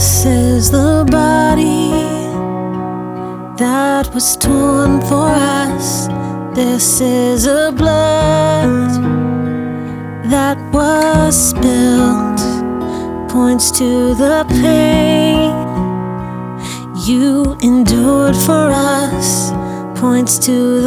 This is the body that was torn for us. This is a blood that was spilled. Points to the pain you endured for us. Points to